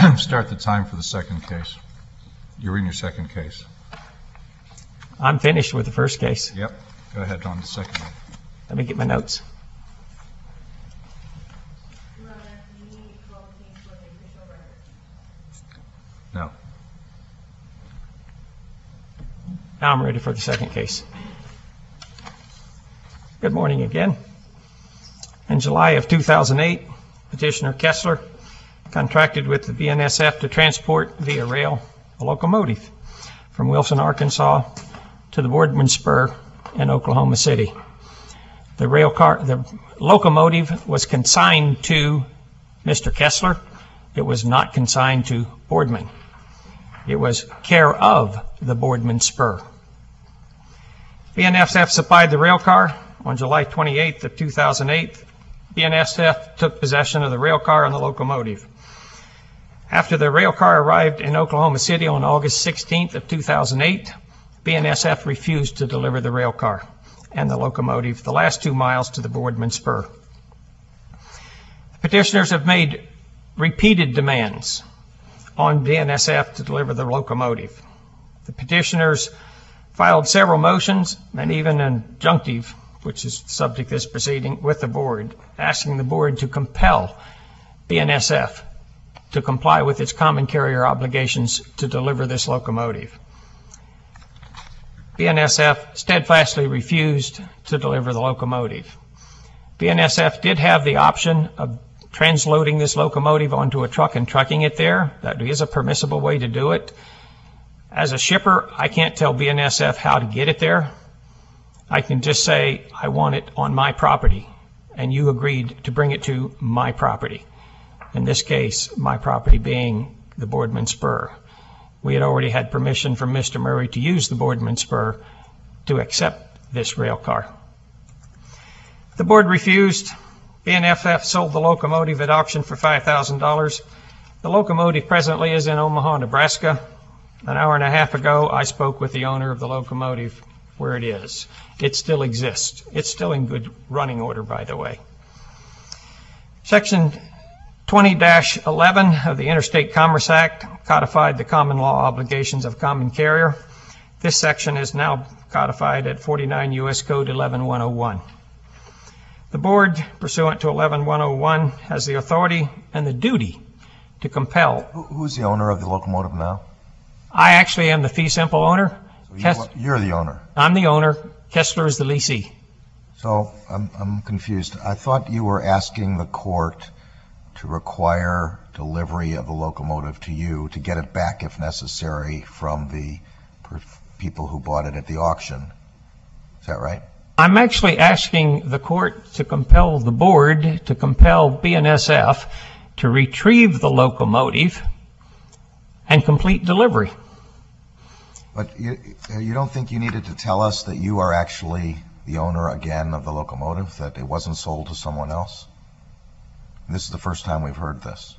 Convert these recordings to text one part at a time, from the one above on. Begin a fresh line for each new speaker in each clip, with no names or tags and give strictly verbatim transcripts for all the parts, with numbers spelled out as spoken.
start the time for the second case. You're in your second case.
I'm finished with the first case.
Yep. Go ahead on the second one.
Let me get my notes.
No.
Now I'm ready for the second case. Good morning again. In July of two thousand eight, Petitioner Kessler contracted with the B N S F to transport via rail a locomotive from Wilson, Arkansas to the Boardman Spur in Oklahoma City. The rail car, the locomotive was consigned to Mister Kessler. It was not consigned to Boardman. It was care of the Boardman Spur. B N S F supplied the rail car on July twenty-eighth of two thousand eight. B N S F took possession of the rail car and the locomotive. After the rail car arrived in Oklahoma City on August sixteenth of two thousand eight, B N S F refused to deliver the rail car and the locomotive the last two miles to the Boardman Spur. The petitioners have made repeated demands on B N S F to deliver the locomotive. The petitioners filed several motions and even an injunctive, which is the subject of this proceeding, with the board, asking the board to compel B N S F to comply with its common carrier obligations to deliver this locomotive. B N S F steadfastly refused to deliver the locomotive. B N S F did have the option of transloading this locomotive onto a truck and trucking it there. That is a permissible way to do it. As a shipper, I can't tell B N S F how to get it there. I can just say, I want it on my property, and you agreed to bring it to my property. In this case, my property being the Boardman Spur. We had already had permission from Mister Murray to use the Boardman Spur to accept this rail car. The board refused. B N S F sold the locomotive at auction for five thousand dollars. The locomotive presently is in Omaha, Nebraska. An hour and a half ago, I spoke with the owner of the locomotive where it is. It still exists. It's still in good running order, by the way. Section twenty dash eleven of the Interstate Commerce Act codified the common law obligations of common carrier. This section is now codified at forty-nine U S Code eleven one oh one. The board, pursuant to eleven one oh one, has the authority and the duty to compel.
Who's the owner of the locomotive now?
I actually am the fee simple owner.
So Kess- you're the owner.
I'm the owner. Kessler is the leasee.
So I'm, I'm confused. I thought you were asking the court to require delivery of the locomotive to you to get it back, if necessary, from the per- people who bought it at the auction. Is that right?
I'm actually asking the court to compel the board to compel B N S F to retrieve the locomotive and complete delivery.
But you, you don't think you needed to tell us that you are actually the owner again of the locomotive, that it wasn't sold to someone else? This is the first time we've heard this.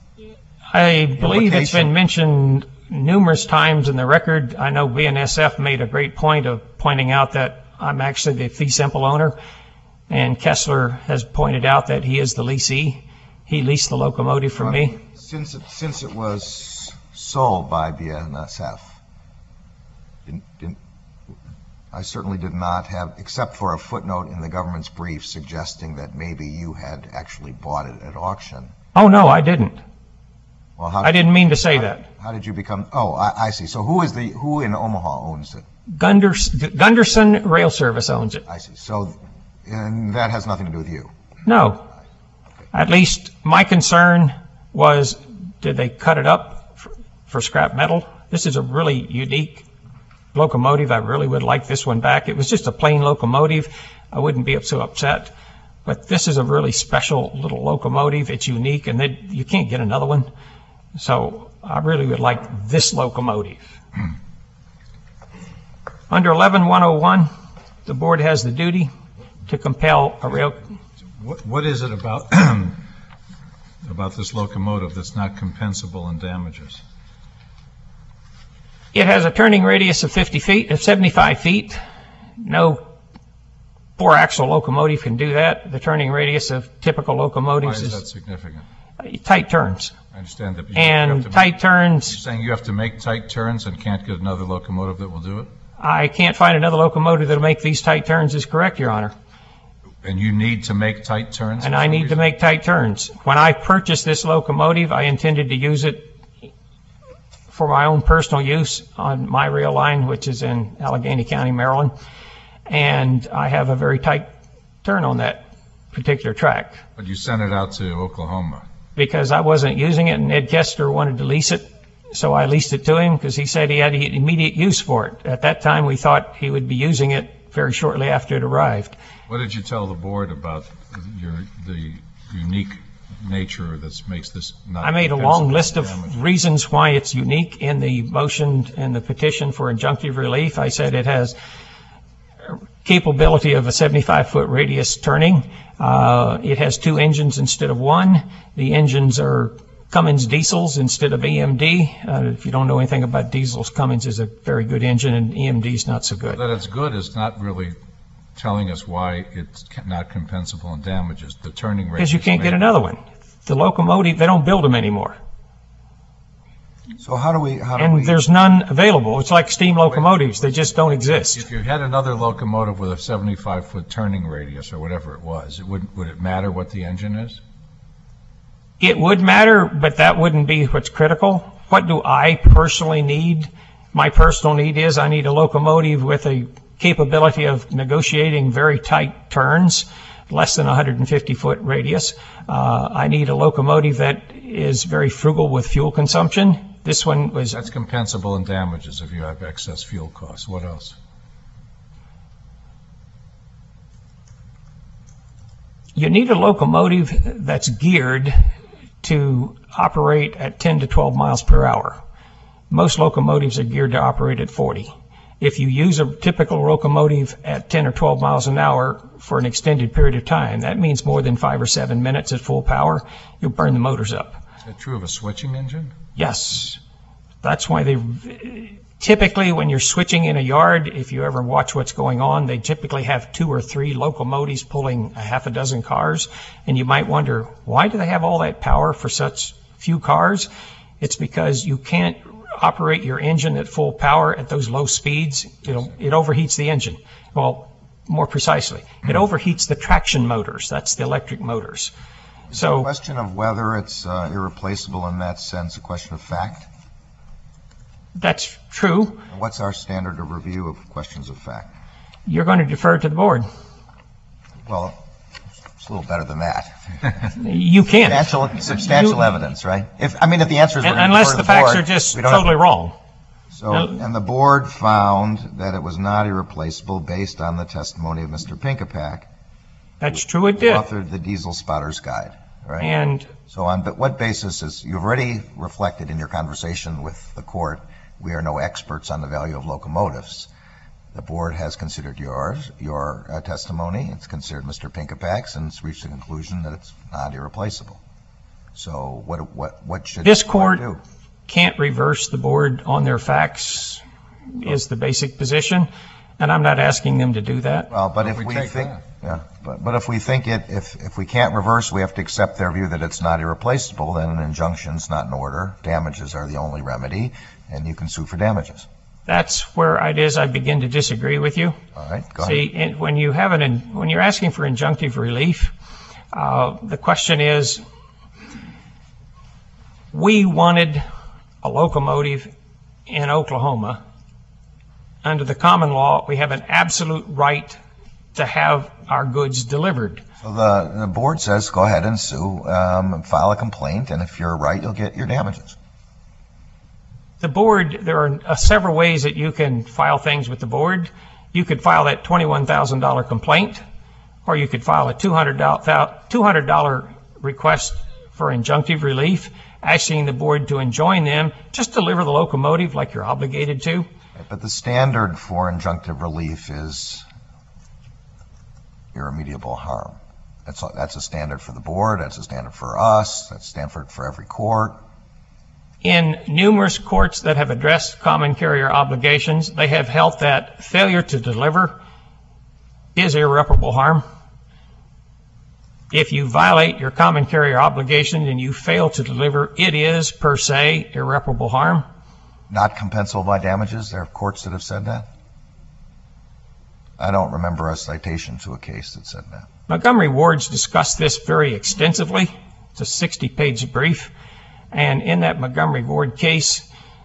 I believe it's been mentioned numerous times in the record. I know B N S F made a great point of pointing out that I'm actually the fee simple owner, and Kessler has pointed out that he is the leasee. He leased the locomotive from
well,
me.
Since it, since it was sold by B N S F, didn't, didn't, I certainly did not have, except for a footnote in the government's brief suggesting that maybe you had actually bought it at auction.
Oh, no, I didn't.
Well, how
I didn't mean to say
how,
that.
How did you become? Oh, I, I see. So who is the who in Omaha owns it?
Gunders, Gunderson Rail Service owns it.
I see. So, and that has nothing to do with you.
No. At least my concern was, did they cut it up for, for scrap metal? This is a really unique locomotive. I really would like this one back. It was just a plain locomotive. I wouldn't be so upset. But this is a really special little locomotive. It's unique, and they, you can't get another one. So I really would like this locomotive. Under eleven one oh one, the board has the duty to compel a rail.
What, what is it about about this locomotive that's not compensable in damages?
It has a turning radius of fifty feet, of seventy-five feet. No four-axle locomotive can do that. The turning radius of typical locomotives
Why is
is
that significant?
Tight turns.
I understand that. but you- you have
And
to
tight
make-
turns,
You're saying you have to make tight turns and can't get another locomotive that will do it?
I can't find another locomotive that'll make these tight turns is correct, Your Honor.
And you need to make tight turns?
And
for
I
some
need to
reason?
make tight turns. When I purchased this locomotive, I intended to use it for my own personal use on my rail line, which is in Allegheny County, Maryland. And I have a very tight turn on that particular track
But you sent it out to Oklahoma.
because I wasn't using it, and Ed Kessler wanted to lease it. So I leased it to him because he said he had immediate use for it. At that time, we thought he would be using it very shortly after it arrived.
What did you tell the board about your, the unique nature that makes this not?
I made a
compensable
long list of
damage?
reasons why it's unique in the motion and the petition for injunctive relief. I said it has capability of a seventy-five foot radius turning. Uh, it has two engines instead of one. The engines are Cummins diesels instead of E M D. Uh, if you don't know anything about diesels, Cummins is a very good engine and E M D is not so good.
That it's good is not really telling us why it's ca- not compensable in damages. The turning rate.
Because you can't get another one. The locomotive, they don't build them anymore.
So how do we, how do
And
we,
there's none available. It's like steam locomotives. They just don't exist.
If you had another locomotive with a seventy-five foot turning radius or whatever it was, it would, would it matter what the engine is?
It would matter, but that wouldn't be what's critical. What do I personally need? My personal need is I need a locomotive with a capability of negotiating very tight turns, less than one hundred fifty foot radius. Uh, I need a locomotive that is very frugal with fuel consumption. This one was,
That's compensable in damages if you have excess fuel costs. What else?
you need a locomotive that's geared to operate at ten to twelve miles per hour. Most locomotives are geared to operate at forty. If you use a typical locomotive at ten or twelve miles an hour for an extended period of time, that means more than five or seven minutes at full power, you'll burn the motors up.
Is that true of a switching engine?
Yes. That's why they typically, when you're switching in a yard, if you ever watch what's going on, they typically have two or three locomotives pulling a half a dozen cars. And you might wonder, why do they have all that power for such few cars? It's because you can't operate your engine at full power at those low speeds. It'll, it overheats the engine. Well, more precisely, it overheats the traction motors. That's the electric motors.
The
So
question of whether it's uh, irreplaceable in that sense, a question of fact.
that's true.
What's our standard of review of questions of fact?
You're going to defer to the board.
Well, it's a little better than that.
You can.
Substantial, substantial
You-
evenance, right? If, I mean, if the answer is we're
Un-
gonna
Unless
defer
the
to
facts
board,
are just
we don't have-
totally wrong.
So,
No.
and the board found that it was not irreplaceable based on the testimony of Mister Pinkapak,
That's true, it
who
did.
authored the Diesel Spotter's Guide, right?
And
So on but what basis is, you've already reflected in your conversation with the court, we are no experts on the value of locomotives. The board has considered yours, your uh, testimony, it's considered Mister Pinkapak's, and it's reached the conclusion that it's not irreplaceable. So what, what, what should
This
the court
court-
do?
can't reverse the board on their facts is the basic position, and I'm not asking them to do that.
Well, but
Well,
if
we
we
take
think,
that.
yeah, but, but if we think it, if, if we can't reverse, we have to accept their view that it's not irreplaceable, then an injunction's not in order, damages are the only remedy, and you can sue for damages.
That's where it is I begin to disagree with you.
All right, go ahead.
See, in- when you have an, in- when you're asking for injunctive relief, uh, the question is, we wanted a locomotive in Oklahoma. Under the common law, we have an absolute right to have our goods delivered.
So the, the board says, go ahead and sue, um, file a complaint, and if you're right, you'll get your damages.
The board, there are uh, several ways that you can file things with the board. You could file that twenty-one thousand dollars complaint, or you could file a two hundred dollars request for injunctive relief, asking the board to enjoin them, just deliver the locomotive like you're obligated to.
But the standard for injunctive relief is irremediable harm. That's, a- that's a standard for the board, that's a standard for us, that's a standard for every court.
In numerous courts that have addressed common carrier obligations, they have held that failure to deliver is irreparable harm. if you violate your common carrier obligation and you fail to deliver, it is per se irreparable harm.
Not compensable by damages? There are courts that have said that? I don't remember a citation to a case that said that.
Montgomery Ward's discussed this very extensively. It's a sixty-page brief. And in that Montgomery Ward case,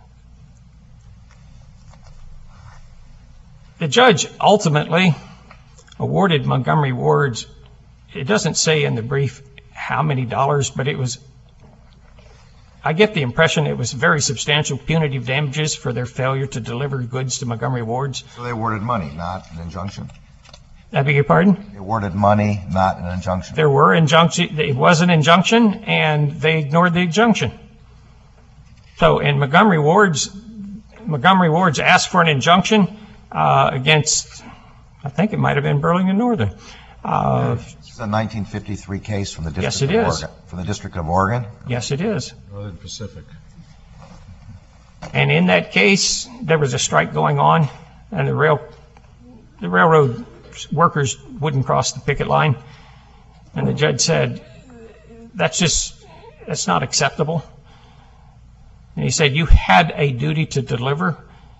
the judge ultimately awarded Montgomery Ward's, it doesn't say in the brief how many dollars, but it was, I get the impression it was very substantial punitive damages for their failure to deliver goods to Montgomery Ward's.
So they awarded money, not an injunction?
I beg your pardon?
They awarded money, not an injunction?
There were injunction, it was an injunction, and they ignored the injunction. So in Montgomery Ward's, Montgomery Ward's asked for an injunction uh, against, I think it might have been Burlington Northern. Uh,
This is a nineteen fifty-three case from the
Yes,
District
it
of
is.
Oregon. From the District of Oregon?
yes, it is.
Northern Pacific.
And in that case, there was a strike going on, and the rail, the railroad workers wouldn't cross the picket line. And the judge said, that's just, that's not acceptable. And he said, you had a duty to deliver,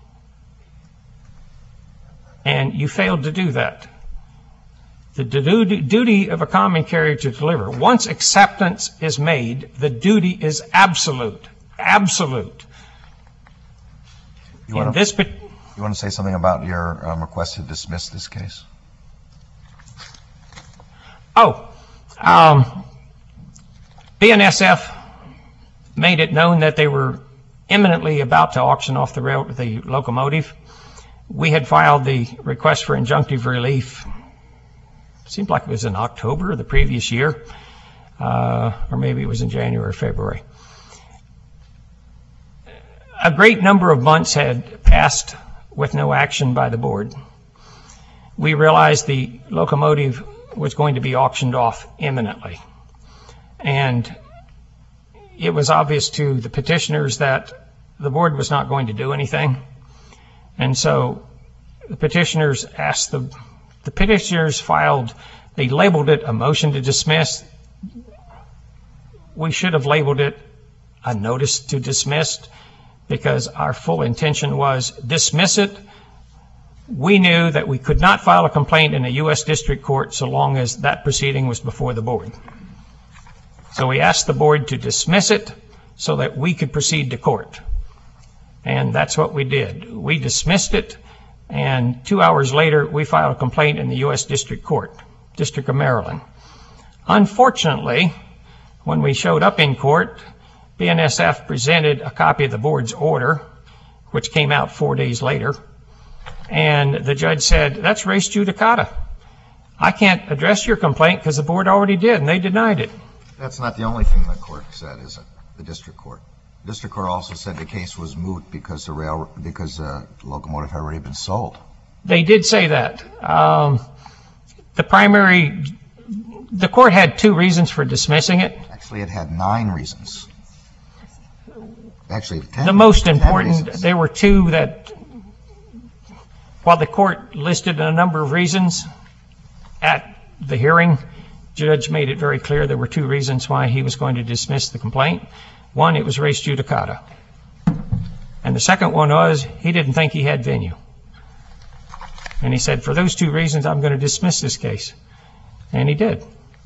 and you failed to do that. The du- duty of a common carrier to deliver. Once acceptance is made, the duty is absolute. Absolute.
You
In
want to
this, pa-
you want to say something about your um, request to dismiss this case?
oh, um, B N S F made it known that they were imminently about to auction off the rail, the locomotive. We had filed the request for injunctive relief. Seemed like it was in October of the previous year, uh, or maybe it was in January or February. A great number of months had passed with no action by the board. We realized the locomotive was going to be auctioned off imminently. And it was obvious to the petitioners that the board was not going to do anything. And so the petitioners asked the, the petitioners filed, they labeled it a motion to dismiss. We should have labeled it a notice to dismiss, because our full intention was dismiss it. We knew that we could not file a complaint in a U S district court so long as that proceeding was before the board. So we asked the board to dismiss it so that we could proceed to court. And that's what we did. We dismissed it, and two hours later, we filed a complaint in the U S District Court, District of Maryland. Unfortunately, when we showed up in court, B N S F presented a copy of the board's order, which came out four days later, and the judge said, that's res judicata. I can't address your complaint because the board already did, and they denied it.
That's not the only thing the court said, is it? The district court. The district court also said the case was moot because the rail, because the locomotive had already been sold.
They did say that. Um, the primary, the court had two reasons for dismissing it.
Actually, it had nine reasons. Actually, ten.
The most
ten
important,
reasons.
there were two that, while the court listed a number of reasons at the hearing, judge made it very clear there were two reasons why he was going to dismiss the complaint. One, it was res judicata. And the second one was he didn't think he had venue. And he said, for those two reasons, I'm going to dismiss this case. And he did.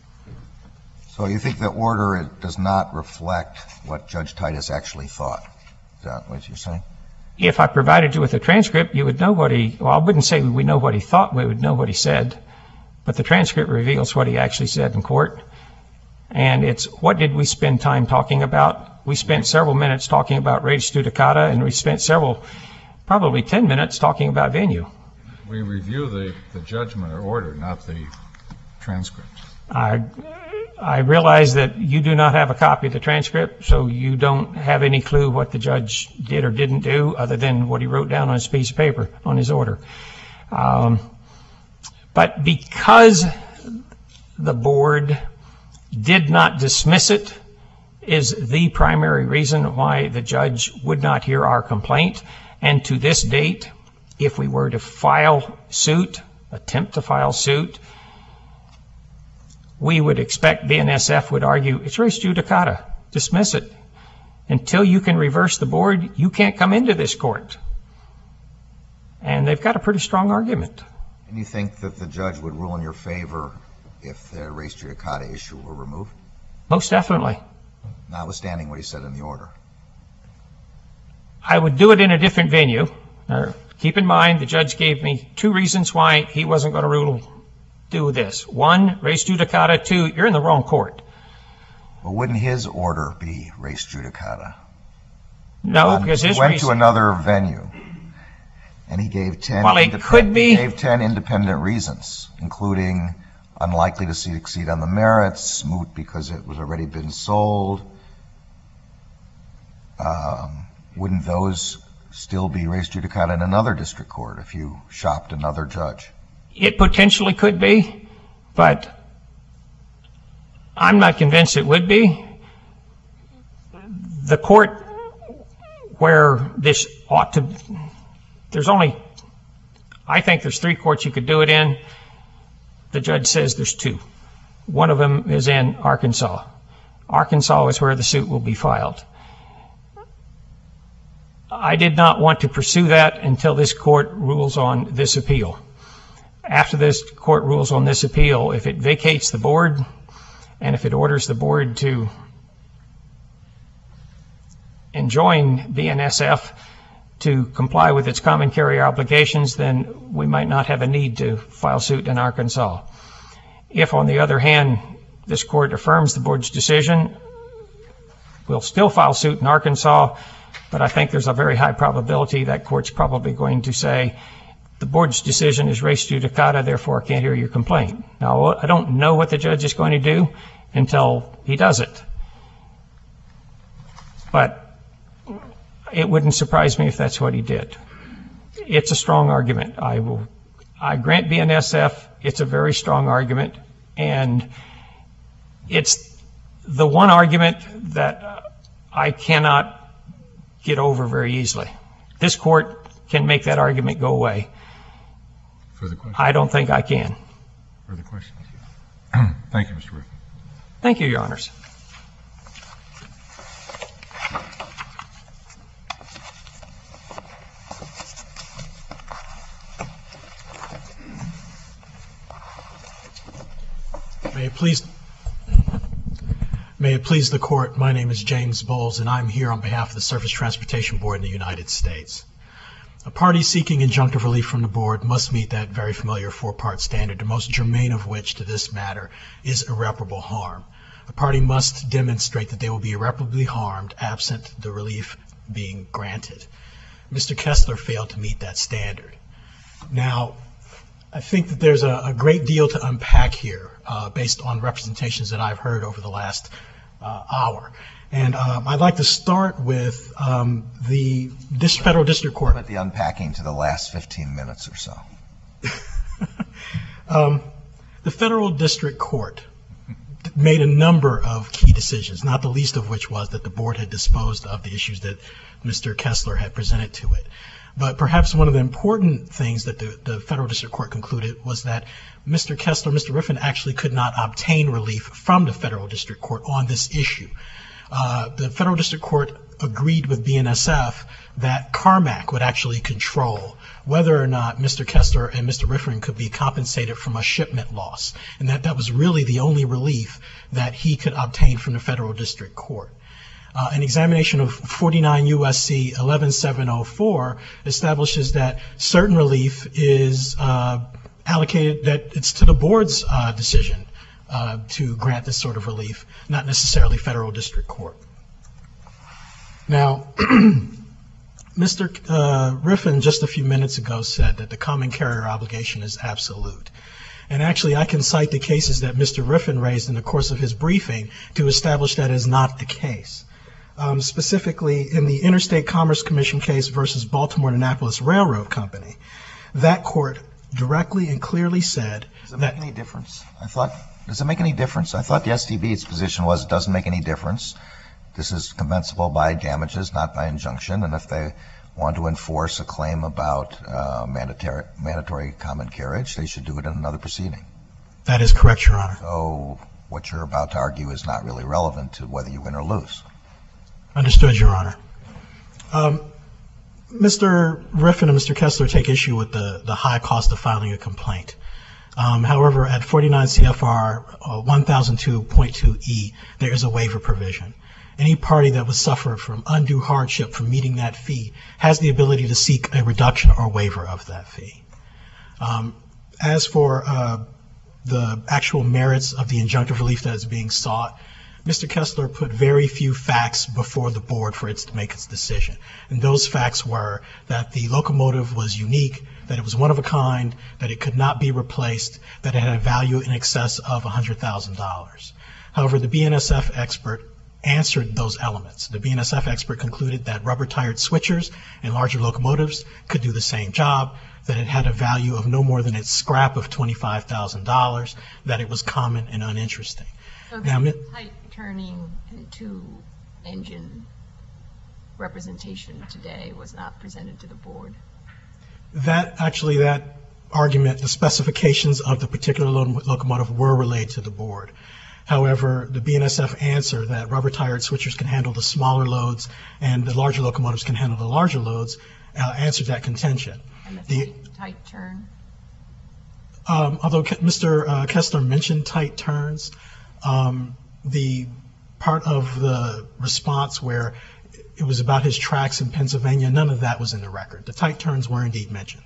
So you think the order it does not reflect what Judge Titus actually thought? Is that what you're saying?
If I provided you with a transcript, you would know what he, well, I wouldn't say we know what he thought, we would know what he said. But the transcript reveals what he actually said in court. And it's, what did we spend time talking about? We spent several minutes talking about res judicata, and we spent several, probably ten minutes talking about venue.
We review the, the judgment or order, not the transcript.
I, I realize that you do not have a copy of the transcript, so you don't have any clue what the judge did or didn't do other than what he wrote down on his piece of paper, on his order. Um, but because the board did not dismiss it is the primary reason why the judge would not hear our complaint. And to this date, if we were to file suit, attempt to file suit, we would expect B N S F would argue, it's res judicata, dismiss it. Until you can reverse the board, you can't come into this court. And they've got a pretty strong argument.
And you think that the judge would rule in your favor if the res judicata issue were removed?
Most definitely.
Notwithstanding what he said in the order.
I would do it in a different venue. Now, keep in mind, the judge gave me two reasons why he wasn't going to rule, do this. One, res judicata. Two, you're in the wrong court.
Well, wouldn't his order be res judicata?
No,
Um,
because
he
his
went
reason,
to another venue, and he gave ten.
Well, it
independ-
could be-
He gave ten independent reasons, including unlikely to succeed on the merits, moot because it was already been sold. Um, wouldn't those still be res judicata in another district court if you shopped another judge?
it potentially could be, but I'm not convinced it would be. The court where this ought to, there's only, I think there's three courts you could do it in. The judge says there's two. One of them is in Arkansas. Arkansas is where the suit will be filed. I did not want to pursue that until this court rules on this appeal. After this court rules on this appeal, if it vacates the board and if it orders the board to enjoin B N S F to comply with its common carrier obligations, then we might not have a need to file suit in Arkansas. If, on the other hand, this court affirms the board's decision, we'll still file suit in Arkansas, but I think there's a very high probability that court's probably going to say the board's decision is res judicata, therefore I can't hear your complaint. Now, I don't know what the judge is going to do until he does it. But it wouldn't surprise me if that's what he did. It's a strong argument. I will, I grant B N S F, it's a very strong argument, and it's the one argument that I cannot get over very easily. This court can make that argument go away.
Further questions?
I don't think I can.
Further questions? Thank you, Mister Riffin.
Thank you, Your Honors.
May it please, may it please the court, my name is James Bowles, and I'm here on behalf of the Surface Transportation Board in the United States. A party seeking injunctive relief from the board must meet that very familiar four-part standard, the most germane of which to this matter is irreparable harm. A party must demonstrate that they will be irreparably harmed absent the relief being granted. Mister Kessler failed to meet that standard. Now, I think that there's a, a great deal to unpack here uh, based on representations that I've heard over the last uh, hour. And um, I'd like to start with um, the this federal district court.
Put the unpacking to the last fifteen minutes or so.
um, the federal district court made a number of key decisions, not the least of which was that the board had disposed of the issues that Mister Kessler had presented to it. But perhaps one of the important things that the, the federal district court concluded was that Mister Kessler, Mister Riffin actually could not obtain relief from the federal district court on this issue. Uh, the federal district court agreed with B N S F that Carmack would actually control whether or not Mister Kessler and Mister Riffin could be compensated from a shipment loss, and that that was really the only relief that he could obtain from the federal district court. Uh, an examination of forty-nine U S C eleven seven oh four establishes that certain relief is uh, allocated, that it's to the board's uh, decision uh, to grant this sort of relief, not necessarily federal district court. Now, Mister Uh, Riffin just a few minutes ago said that the common carrier obligation is absolute. And actually, I can cite the cases that Mister Riffin raised in the course of his briefing to establish that is not the case. Um, specifically, in the Interstate Commerce Commission case versus Baltimore Annapolis Railroad Company, that court directly and clearly said
Does it
that...
make any difference? I thought, does it make any difference? I thought the S T B's position was it doesn't make any difference. This is compensable by damages, not by injunction, and if they want to enforce a claim about uh, mandatory, mandatory common carriage, they should do it in another proceeding.
That is correct, Your Honor.
So what you're about to argue is not really relevant to whether you win or lose.
Understood, Your Honor. Um, Mister Riffin and Mister Kessler take issue with the, the high cost of filing a complaint. Um, however, at forty-nine C F R uh, one thousand two point two E, there is a waiver provision. Any party that would suffer from undue hardship from meeting that fee has the ability to seek a reduction or waiver of that fee. Um, as for uh, the actual merits of the injunctive relief that is being sought, Mister Kessler put very few facts before the board for it to make its decision. And those facts were that the locomotive was unique, that it was one of a kind, that it could not be replaced, that it had a value in excess of one hundred thousand dollars. However, the B N S F expert answered those elements. The B N S F expert concluded that rubber-tired switchers and larger locomotives could do the same job, that it had a value of no more than its scrap of twenty-five thousand dollars, that it was common and uninteresting.
So
Now,
the tight turning and two-engine representation today was not presented to the board?
That, actually, that argument, the specifications of the particular lo- locomotive were relayed to the board. However, the B N S F answered that rubber-tired switchers can handle the smaller loads and the larger locomotives can handle the larger loads, uh, answered that contention.
And the,
The-
tight, tight turn?
Um, although Ke- Mister Uh, Kessler mentioned tight turns, um, the part of the response where it was about his tracks in Pennsylvania, none of that was in the record. The tight turns were indeed mentioned.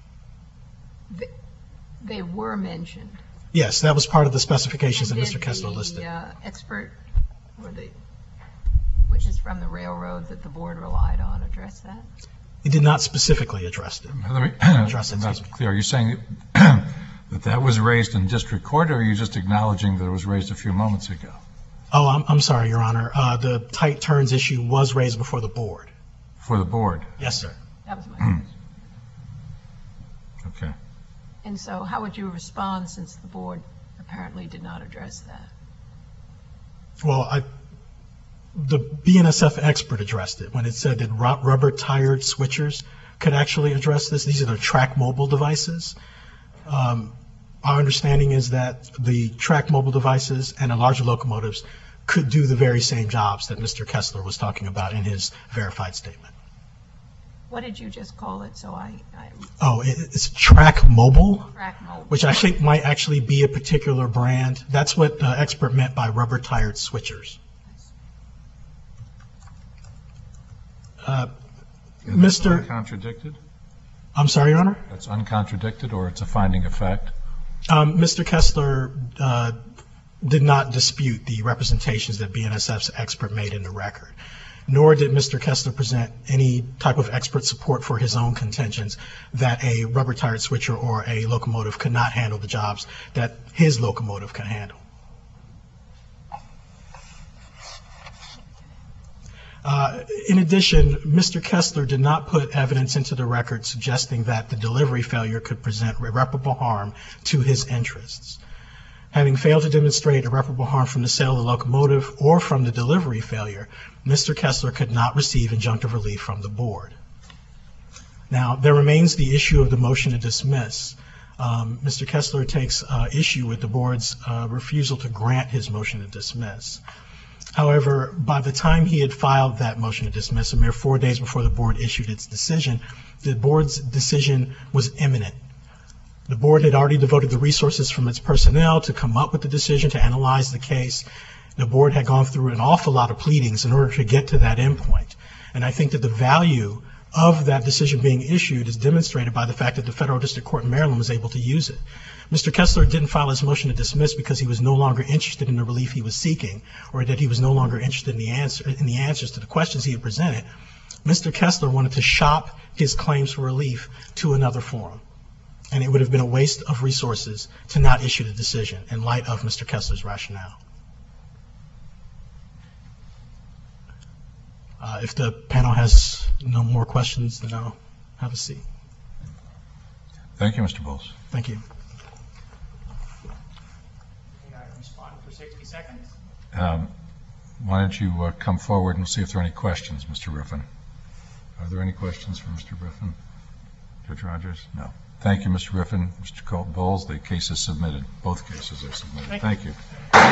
They, they were mentioned.
Yes, that was part of the specifications that
Did
Mister Kessler
the,
listed.
uh, expert, or the, which is from the railroad that the board relied on, address that?
He did not specifically address it.
Let me-
Address it,
I'm not
excuse me.
clear. Are you saying that that was raised in district court, or are you just acknowledging that it was raised a few moments ago?
Oh, I'm, I'm sorry, Your Honor. Uh, the tight turns issue was raised before the board.
For the board?
Yes, sir.
That was my question.
Okay.
And so how would you respond since the board apparently did not address that?
Well, I, the B N S F expert addressed it when it said that ru- rubber-tired switchers could actually address this. These are the track mobile devices. Um, our understanding is that the track mobile devices and the larger locomotives could do the very same jobs that Mister Kessler was talking about in his verified statement.
What did you just call it? So I, I
Oh, it, it's track mobile,
track mobile.
which I think might actually be a particular brand. That's what the expert meant by rubber-tired switchers. Uh,
Is
Mister
that uncontradicted?
I'm sorry, Your Honor?
That's uncontradicted, or it's a finding of fact?
Um, Mister Kessler uh, did not dispute the representations that B N S F's expert made in the record, nor did Mister Kessler present any type of expert support for his own contentions that a rubber-tired switcher or a locomotive could not handle the jobs that his locomotive can handle. Uh, in addition, Mister Kessler did not put evidence into the record suggesting that the delivery failure could present irreparable harm to his interests. Having failed to demonstrate irreparable harm from the sale of the locomotive or from the delivery failure, Mister Kessler could not receive injunctive relief from the board. Now, there remains the issue of the motion to dismiss. Um, Mister Kessler takes uh, issue with the board's uh, refusal to grant his motion to dismiss. However, by the time he had filed that motion to dismiss, a mere four days before the board issued its decision, the board's decision was imminent. The board had already devoted the resources from its personnel to come up with the decision, to analyze the case. The board had gone through an awful lot of pleadings in order to get to that endpoint. And I think that the value of that decision being issued is demonstrated by the fact that the Federal District Court in Maryland was able to use it. Mister Kessler didn't file his motion to dismiss because he was no longer interested in the relief he was seeking, or that he was no longer interested in the answer in the answers to the questions he had presented. Mister Kessler wanted to shop his claims for relief to another forum, and it would have been a waste of resources to not issue the decision in light of Mister Kessler's rationale. Uh, if the panel has no more questions, then I'll have a seat.
Thank you, Mister Bowles.
Thank you.
Can I respond for sixty seconds?
Um, Why don't you uh, come forward and see if there are any questions, Mister Riffin? Are there any questions for Mister Riffin? Judge Rogers? No. Thank you, Mister Riffin. Mister Bowles, the case is submitted. Both cases are submitted.
Thank
Thank you.